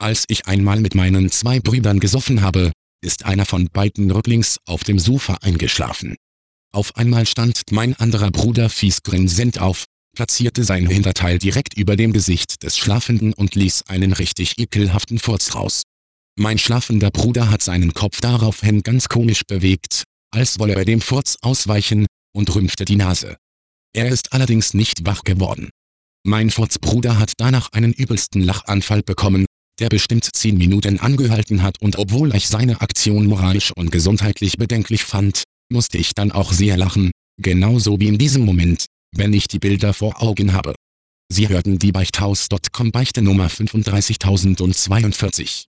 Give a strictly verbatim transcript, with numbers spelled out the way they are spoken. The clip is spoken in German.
Als ich einmal mit meinen zwei Brüdern gesoffen habe, ist einer von beiden rücklings auf dem Sofa eingeschlafen. Auf einmal stand mein anderer Bruder fies grinsend auf, platzierte sein Hinterteil direkt über dem Gesicht des Schlafenden und ließ einen richtig ekelhaften Furz raus. Mein schlafender Bruder hat seinen Kopf daraufhin ganz komisch bewegt, als wolle er dem Furz ausweichen, und rümpfte die Nase. Er ist allerdings nicht wach geworden. Mein Furzbruder hat danach einen übelsten Lachanfall bekommen, der bestimmt zehn Minuten angehalten hat, und obwohl ich seine Aktion moralisch und gesundheitlich bedenklich fand, musste ich dann auch sehr lachen, genauso wie in diesem Moment, wenn ich die Bilder vor Augen habe. Sie hörten die Beichthaus Punkt com Beichte Nummer fünfunddreißigtausendzweiundvierzig.